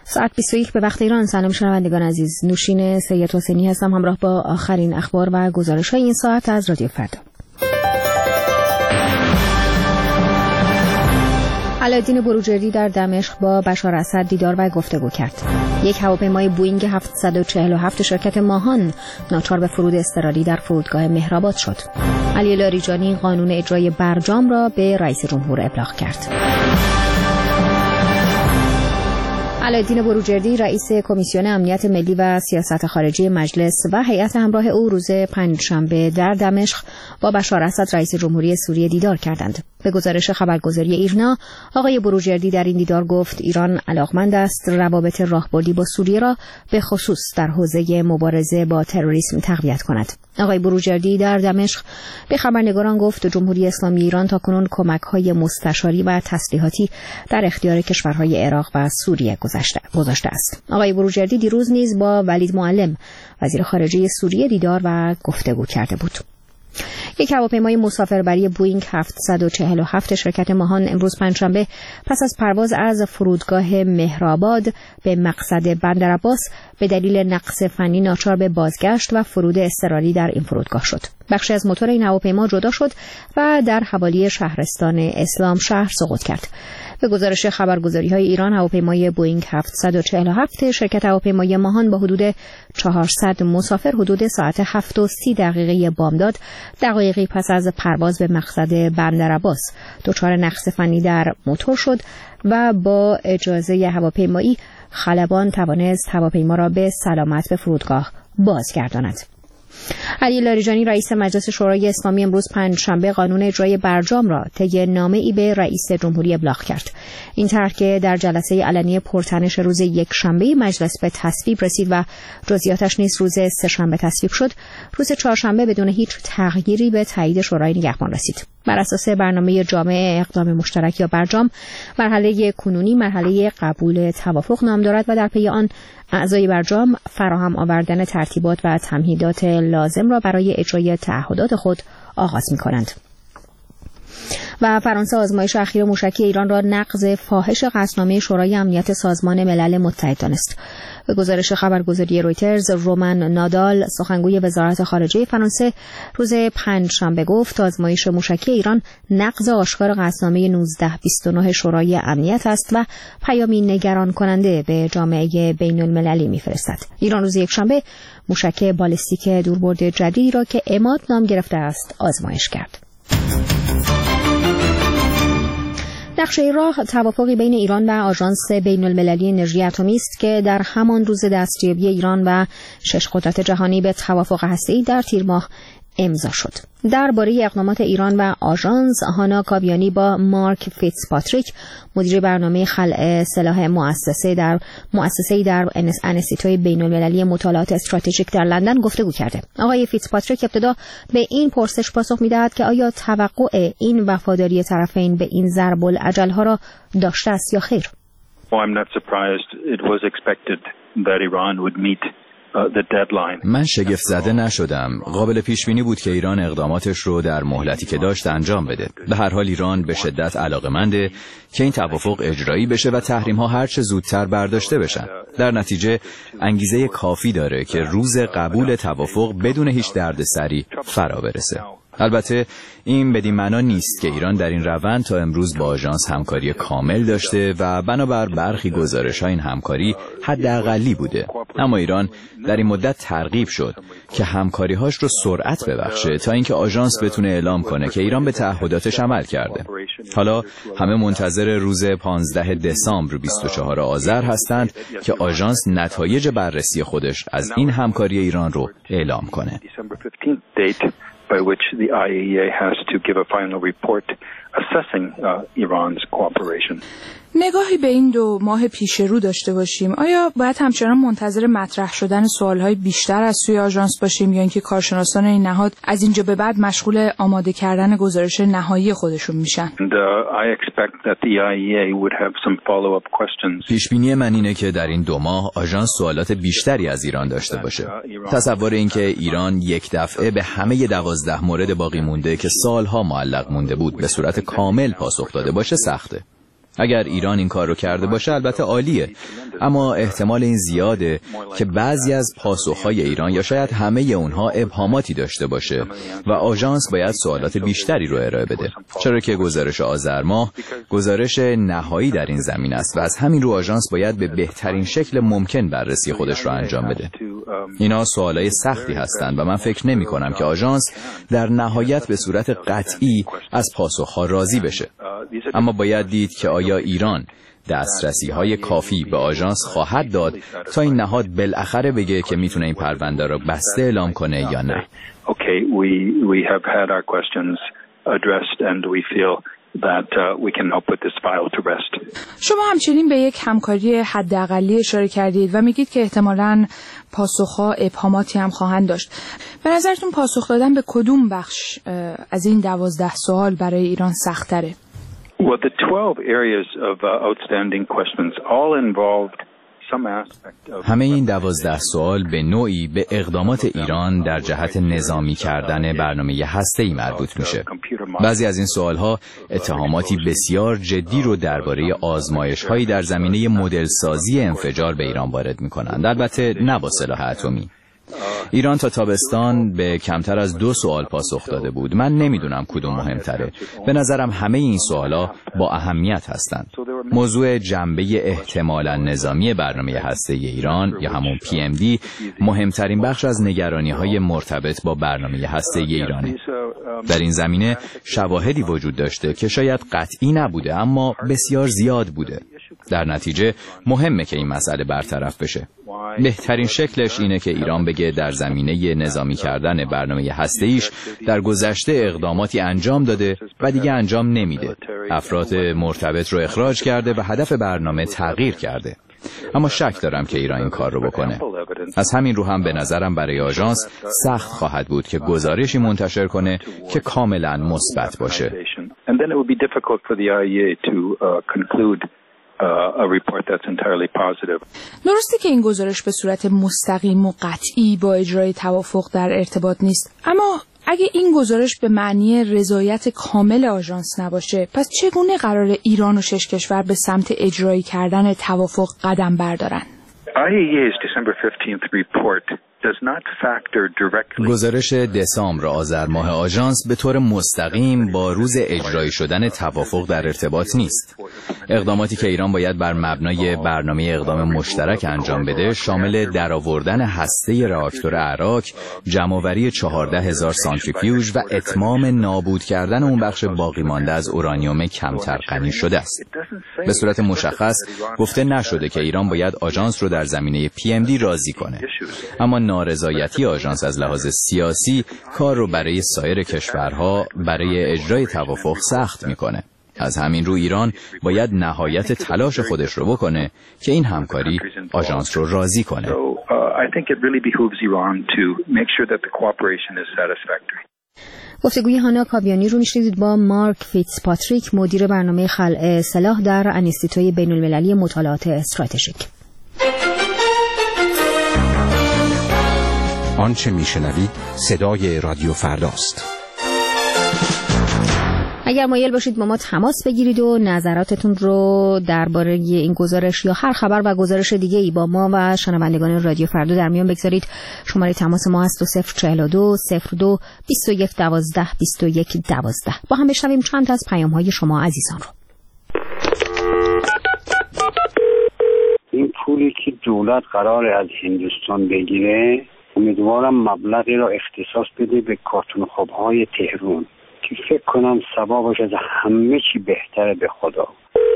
ساعت 21 به وقت ایران. سلام شنوندگان عزیز، نوشین سید حسینی هستم همراه با آخرین اخبار و گزارش‌های این ساعت از رادیو فردا. علایالدین بروجردی در دمشق با بشار اسد دیدار و گفتگو کرد. یک هواپیمای بوئینگ 747 شرکت ماهان ناچار به فرود اضطراری در فرودگاه مهرآباد شد. علی لاریجانی قانون اجرای برجام را به رئیس جمهور ابلاغ کرد. علایالدین بروجردی رئیس کمیسیون امنیت ملی و سیاست خارجی مجلس و هیئت همراه او روز پنجشنبه در دمشق با بشار اسد رئیس جمهوری سوریه دیدار کردند. به گزارش خبرگزاری ایرنا، آقای بروجردی در این دیدار گفت ایران علاقمند است روابط راهبردی با سوریه را به خصوص در حوزه مبارزه با تروریسم تقویت کند. آقای بروجردی در دمشق به خبرنگاران گفت جمهوری اسلامی ایران تاکنون کمک‌های مستشاری و تسلیحاتی در اختیار کشورهای عراق و سوریه گذاشته است. آقای بروجردی دیروز نیز با ولید معلم وزیر خارجه سوریه دیدار و گفتگو کرده بود. یک هواپیمای مسافربری بوئینگ 747 شرکت ماهان امروز پنجشنبه پس از پرواز از فرودگاه مهرآباد به مقصد بندرعباس به دلیل نقص فنی ناچار به بازگشت و فرود اضطراری در این فرودگاه شد. بخشی از موتور این هواپیما جدا شد و در حوالی شهرستان اسلام شهر سقوط کرد. به گزارش خبرگزاری‌های ایران، هواپیمای بوئینگ 747 شرکت هواپیمای ماهان با حدود 400 مسافر حدود ساعت 7:30 بامداد دقایقی پس از پرواز به مقصد بندرعباس دچار نقص فنی در موتور شد و با اجازه هواپیمایی خلبان توانست هواپیما را به سلامت به فرودگاه بازگرداند. علی لاریجانی رئیس مجلس شورای اسلامی امروز پنجشنبه قانون اجرای برجام را طی نامه‌ای به رئیس جمهوری ابلاغ کرد. این طرح که در جلسه علنی پرتنش روز یکشنبه مجلس به تصویب رسید و جزئیاتش نیز روز سه‌شنبه تصویب شد، روز چهارشنبه بدون هیچ تغییری به تایید شورای نگهبان رسید. بر اساس برنامه جامع اقدام مشترک یا برجام، مرحله کنونی مرحله قبول توافق نام دارد و در پی آن اعضای برجام فراهم آوردن ترتیبات و تمهیدات لازم را برای اجرای تعهدات خود آغاز می‌کنند. و فرانسه آزمایش اخیر موشکی ایران را نقض فاحش قطعنامه شورای امنیت سازمان ملل متحد دانست. به گزارش خبرگزاری رویترز، رومن نادال سخنگوی وزارت خارجه فرانسه روز پنجشنبه گفت آزمایش موشکی ایران نقض آشکار قطعنامه 1929 شورای امنیت است و پیامی نگران کننده به جامعه بین المللی می‌فرستد. ایران روز یکشنبه موشک بالستیک دوربرد جدیدی را که عماد نام گرفته است آزمایش کرد. نقشه راه توافقی بین ایران و آژانس بین‌المللی انرژی اتمی است که در همان روز دستیابی ایران و 6 قدرت جهانی به توافق هسته‌ای در تیر ماه امضا شد. درباره اقدامات ایران و آژانس، هانا کاویانی با مارک فیتزپاتریک مدیر برنامه خلع سلاح مؤسسه‌ای در انستیتوی بین‌المللی مطالعات استراتژیک در لندن گفتگو کرده. آقای فیتزپاتریک ابتدا به این پرسش پاسخ می‌دهد که آیا توقع این وفاداری طرفین به این ضرب الاجل‌ها را داشته است یا خیر؟ I'm not surprised. It was expected that Iran would meet من شگفت زده نشدم. قابل پیش بینی بود که ایران اقداماتش رو در مهلتی که داشت انجام بده. به هر حال ایران به شدت علاقه‌منده که این توافق اجرایی بشه و تحریم‌ها هر چه زودتر برداشته بشن. در نتیجه انگیزه کافی داره که روز قبول توافق بدون هیچ دردسری فرا برسه. البته این بدین معنا نیست که ایران در این روند تا امروز با آژانس همکاری کامل داشته و بنابر برخی گزارش‌ها این همکاری حداقلی بوده. اما ایران در این مدت ترغیب شد که همکاری‌هاش رو سرعت ببخشه تا اینکه آژانس بتونه اعلام کنه که ایران به تعهداتش عمل کرده. حالا همه منتظر روز 15 دسامبر 24 آذر هستند که آژانس نتایج بررسی خودش از این همکاری ایران رو اعلام کنه. by which the IAEA has to give a final report assessing Iran's cooperation. نگاهی به این 2 ماه پیش رو داشته باشیم. آیا باید همچنان منتظر مطرح شدن سوالهای بیشتر از سوی آژانس باشیم یا اینکه کارشناسان این نهاد از اینجا به بعد مشغول آماده کردن گزارش نهایی خودشون میشن؟ پیش بینی من اینه که در این 2 ماه آژانس سوالات بیشتری از ایران داشته باشه. تصور این که ایران یک دفعه به همه 12 مورد باقی مونده که سالها معلق مونده بود به صورت کامل پاسخ داده باشه سخته. اگر ایران این کار رو کرده باشه البته عالیه، اما احتمال این زیاده که بعضی از پاسخهای ایران یا شاید همه اونها ابهاماتی داشته باشه و آژانس باید سوالات بیشتری رو ارائه بده، چرا که گزارش آذر ماه گزارش نهایی در این زمین است و از همین رو آژانس باید به بهترین شکل ممکن بررسی خودش رو انجام بده. اینا سوالای سختی هستند و من فکر نمی کنم که آژانس در نهایت به صورت قطعی از پاسخها راضی بشه. اما باید دید که آیا ایران دسترسی‌های کافی به آژانس خواهد داد تا این نهاد بالاخره بگه که میتونه این پرونده رو بسته اعلام کنه یا نه. Okay, we have had our questions addressed and we feel that we can now put this file to rest. شما همچنین به یک همکاری حداقلی اشاره کردید و میگید که احتمالاً پاسخ‌ها ابهاماتی هم خواهند داشت. به نظرتون پاسخ دادن به کدوم بخش از این 12 سوال برای ایران سخت‌تره؟ Well, the 12 areas of outstanding questions all involved some aspect of... همه این 12 سوال به نوعی به اقدامات ایران در جهت نظامی کردن برنامه هسته‌ای مربوط میشه. بعضی از این سوالها اتهاماتی بسیار جدی رو درباره آزمایش‌هایی در زمینه مدل سازی انفجار به ایران وارد می‌کنند، البته نه با سلاح اتمی. ایران تا تابستان به کمتر از 2 سوال پاسخ داده بود. من نمیدونم کدوم مهمتره. به نظرم همه این سوالا با اهمیت هستند. موضوع جنبه احتمالاً نظامی برنامه هسته‌ای ایران یا همون PMD مهمترین بخش از نگرانی‌های مرتبط با برنامه هسته‌ای ایرانه. در این زمینه شواهدی وجود داشته که شاید قطعی نبوده اما بسیار زیاد بوده. در نتیجه مهمه که این مسئله برطرف بشه. بهترین شکلش اینه که ایران بگه در زمینه نظامی کردن برنامه هسته‌ایش در گذشته اقداماتی انجام داده و دیگه انجام نمیده. افراد مرتبط رو اخراج کرده و هدف برنامه تغییر کرده. اما شک دارم که ایران این کار رو بکنه. از همین رو هم به نظرم برای آژانس سخت خواهد بود که گزارشی منتشر کنه که کاملا مثبت باشه. درسته که این گزارش به صورت مستقیم و قطعی با اجرای توافق در ارتباط نیست، اما اگه این گزارش به معنی رضایت کامل آژانس نباشه، پس چگونه قرار ایران و 6 کشور به سمت اجرایی کردن توافق قدم بردارن؟ گزارش دسامبر آذر ماه آژانس به طور مستقیم با روز اجرایی شدن توافق در ارتباط نیست. اقداماتی که ایران باید بر مبنای برنامه اقدام مشترک انجام بده شامل درآوردن هسته راکتور عراق، جمع‌آوری 14,000 سانتریفیوژ و اتمام نابود کردن اون بخش باقی مانده از اورانیوم کمتر غنی شده است. به صورت مشخص گفته نشده که ایران باید آژانس رو در زمینه PMD راضی کنه. اما نارضایتی آژانس از لحاظ سیاسی کار رو برای سایر کشورها برای اجرای توافق سخت میکنه. از همین رو ایران باید نهایت تلاش خودش رو بکنه که این همکاری آژانس رو راضی کنه. گفتگوی هانا کابیانی رو میشنیدید با مارک فیتزپاتریک، مدیر برنامه خلع سلاح در انستیتوی بین‌المللی مطالعات استراتژیک. آنچه میشنوید صدای رادیو فرداست. اگر مایل باشید با ما تماس بگیرید و نظراتتون رو درباره این گزارش یا هر خبر و گزارش دیگه ای با ما و شنوندگان رادیو فردا در میان بگذارید، شماره تماس ما هست 042 02 21 12 21 12. با هم بشنویم چند تا از پیام‌های شما عزیزان رو. این پولی که دولت قراره از هندوستان بگیره، امیدوارم مبلغی را اختصاص بده به کارتون خواب‌های تهران که فکر کنم ثوابش از همه چی بهتره به خدا.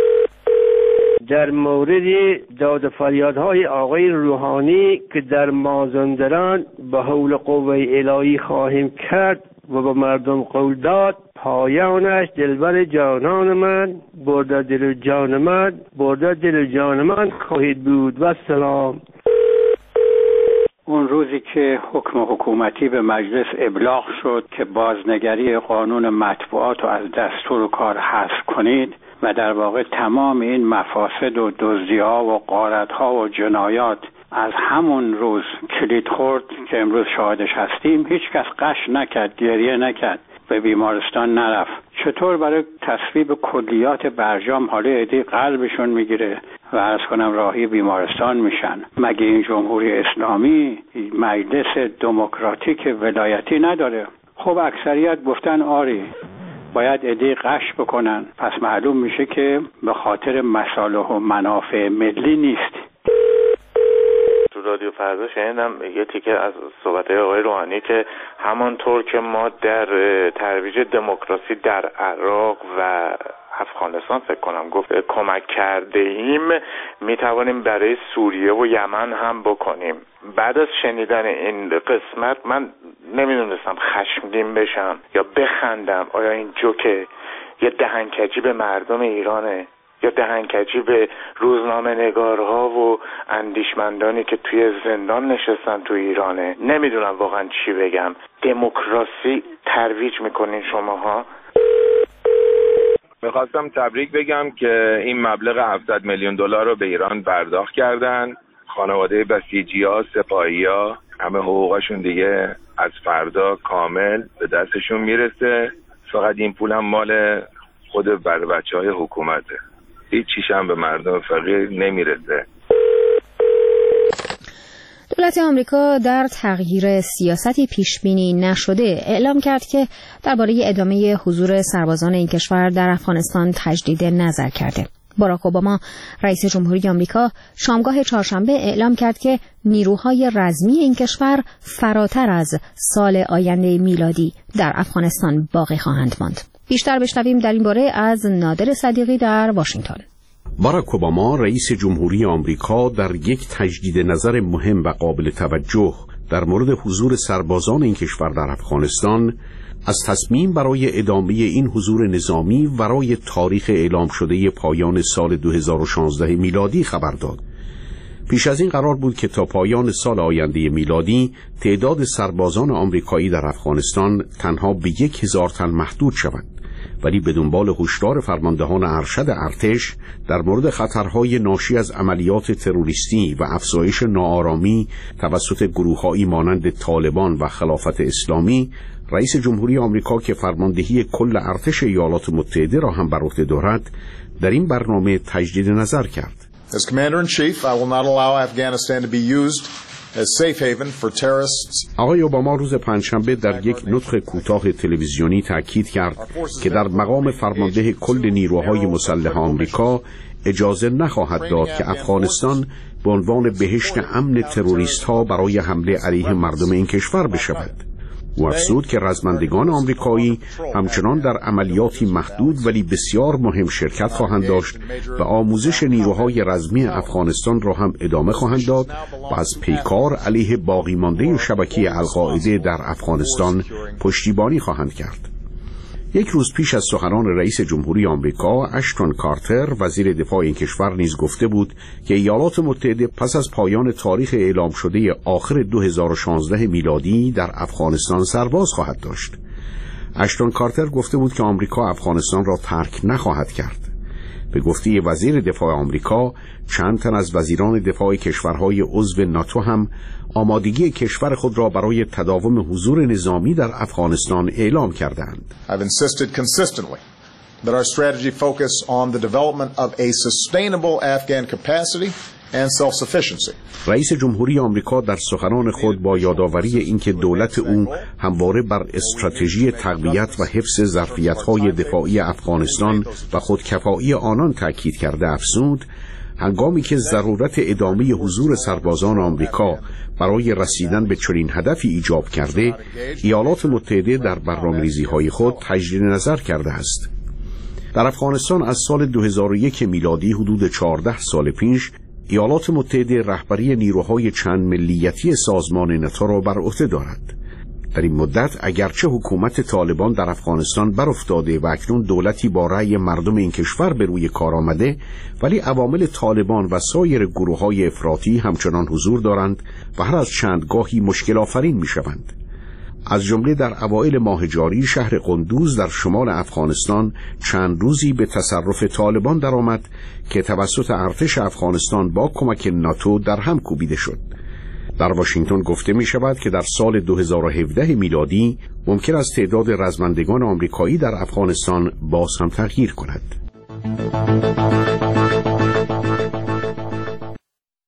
در مورد داد و فریادهای آقای روحانی که در مازندران به حول قوه الهی خواهیم کرد و به مردم قول داد، پایانش دلبر جانان من، برده دل جان من، برده دل جان من خواهید بود. و سلام. اون روزی که حکم حکومتی به مجلس ابلاغ شد که بازنگری قانون مطبوعات رو از دستور کار حذف کنید و در واقع تمام این مفاسد و دزدی‌ها و غارت‌ها و جنایات از همون روز کلید خورد که امروز شاهدش هستیم، هیچ کس قش نکرد، گریه نکرد. به بیمارستان نرفت. چطور برای تصویب کلیات برجام حالا عده‌ای قلبشون میگیره و عرض کنم راهی بیمارستان میشن؟ مگه این جمهوری اسلامی مجلس دموکراتیک ولایتی نداره؟ خب اکثریت گفتن آری باید عده‌ای قش بکنن، پس معلوم میشه که به خاطر مصالح و منافع ملی نیست. تو رادیو فردا شنیدم یه تیکه از صحبت‌های آقای روحانی که همانطور که ما در ترویج دموکراسی در عراق و افغانستان فکر کنم گفت کمک کرده ایم، میتوانیم برای سوریه و یمن هم بکنیم. بعد از شنیدن این قسمت من نمیدونستم خشمگین بشم یا بخندم. آیا این جوکه یه دهنکجی به مردم ایرانه یا دهنکجی به روزنامه نگارها و اندیشمندانی که توی زندان نشستن تو ایرانه؟ نمیدونم واقعا چی بگم. دموکراسی ترویج میکنین شماها؟ میخواستم تبریک بگم که این مبلغ 700 میلیون دلار رو به ایران پرداخت کردن. خانواده بسیجی‌ها، سپاهی‌ها، همه حقوقشون دیگه از فردا کامل به دستشون میرسه. فقط این پول هم مال خود بچه‌های حکومته. هیچ چیش هم به مردم فقیر نمیرسه. دولت آمریکا در تغییر سیاستی پیشبینی نشده اعلام کرد که درباره ادامه حضور سربازان این کشور در افغانستان تجدید نظر کرده. باراک اوباما رئیس جمهوری آمریکا شامگاه چهارشنبه اعلام کرد که نیروهای رزمی این کشور فراتر از سال آینده میلادی در افغانستان باقی خواهند ماند. بیشتر بشنویم در این باره از نادر صدیقی در واشنگتن. باراک اوباما رئیس جمهوری آمریکا در یک تجدید نظر مهم و قابل توجه در مورد حضور سربازان این کشور در افغانستان از تصمیم برای ادامه این حضور نظامی ورای تاریخ اعلام شده پایان سال 2016 میلادی خبر داد. پیش از این قرار بود که تا پایان سال آینده میلادی تعداد سربازان آمریکایی در افغانستان تنها به 1000 تن محدود شود، ولی به دنبال هشدار فرماندهان ارشد ارتش در مورد خطرهای ناشی از عملیات تروریستی و افزایش ناآرامی توسط گروه‌هایی مانند طالبان و خلافت اسلامی، رئیس جمهوری آمریکا که فرماندهی کل ارتش ایالات متحده را هم بر عهده دارد، در این برنامه تجدید نظر کرد. As Commander-in-Chief, I will not allow Afghanistan to be used as safe haven for terrorists. آقای اوباما روز پنجشنبه در یک نطق کوتاه تلویزیونی تاکید کرد که در مقام فرمانده کل نیروهای مسلح آمریکا اجازه نخواهد داد که افغانستان به عنوان بهشت امن تروریست‌ها برای حمله علیه مردم این کشور بشود. او افزود که رزمندگان آمریکایی همچنان در عملیاتی محدود ولی بسیار مهم شرکت خواهند داشت و آموزش نیروهای رزمی افغانستان را هم ادامه خواهند داد و از پیکار علیه باقی مانده شبکه القاعده در افغانستان پشتیبانی خواهند کرد. یک روز پیش از سخنان رئیس جمهوری آمریکا، اشتون کارتر وزیر دفاع این کشور نیز گفته بود که ایالات متحده پس از پایان تاریخ اعلام شده آخر 2016 میلادی در افغانستان سرباز خواهد داشت. اشتون کارتر گفته بود که آمریکا افغانستان را ترک نخواهد کرد. به گفته وزیر دفاع آمریکا، چند تن از وزیران دفاع کشورهای عضو ناتو هم آمادگی کشور خود را برای تداوم حضور نظامی در افغانستان اعلام کردند. I've insisted consistently that our strategy focus on the development of a sustainable Afghan capacity and self-sufficiency. رئیس جمهوری آمریکا در سخنان خود با یادآوری اینکه دولت او همواره بر استراتژی تقویت و حفظ ظرفیت‌های دفاعی افغانستان و خودکفایی آنان تاکید کرده افزود، هنگامی که ضرورت ادامه حضور سربازان آمریکا برای رسیدن به چنین هدفی ایجاب کرده، ایالات متحده در برنامه‌ریزی‌های خود تجدید نظر کرده است. در افغانستان از سال 2001 میلادی حدود 14 سال پیش ایالات متحده رهبری نیروهای چند ملیتی سازمان ناتو را بر عهده دارد. در این مدت اگرچه حکومت طالبان در افغانستان برافتاده و اکنون دولتی با رأی مردم این کشور به روی کار آمده، ولی عوامل طالبان و سایر گروه‌های افراطی همچنان حضور دارند و هر از چندگاهی مشکل آفرین می‌شوند. از جمله در اوایل ماه جاری شهر قندوز در شمال افغانستان چند روزی به تصرف طالبان درآمد که توسط ارتش افغانستان با کمک ناتو در هم کوبیده شد. در واشنگتن گفته می شود که در سال 2017 میلادی ممکن است تعداد رزمندگان آمریکایی در افغانستان باز هم تغییر کند.